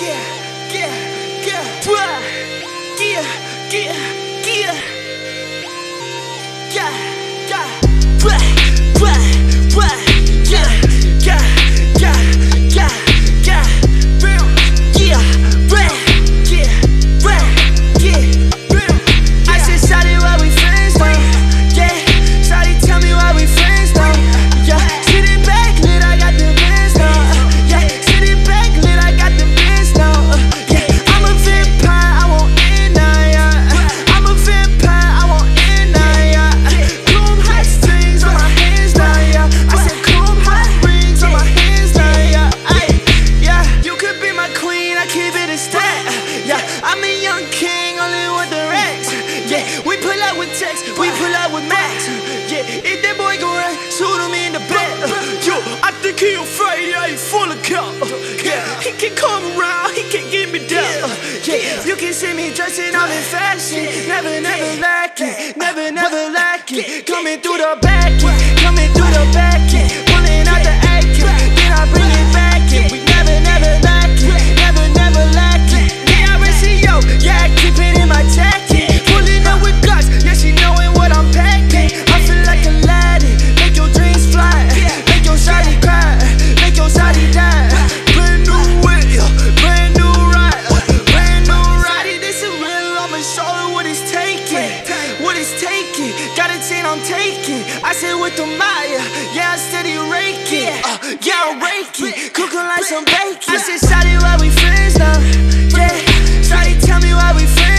I'm a young king, only with the racks. Yeah, we pull out with text, we pull out with max. Yeah, if that boy gon' run, shoot him in the back. Yo, I think he afraid, yeah, he full of cap. Yeah, he can come around, he can get me down. Yeah, you can see me dressing up in fashion, never lacking, never lacking. Coming through the back, coming through the back, pulling out the AK, then I bring it back. We never lacking, never lacking. Yeah, keep it in my jacket. Pulling up with guts, yeah, she knowing what I'm packing. I feel like Aladdin, make your dreams fly, make your shawty cry, make your shawty die. Brand new whip, brand new ride, brand new ride. This is real, I'ma show her what it's taking, what it's taking. Got a 10, I'm taking. I said with the Maya, yeah, I'm steady raking. Yeah, I'm raking, cooking like some bacon. I said, shawty, why we friends now? Yeah. Shawty, tell me why we friends.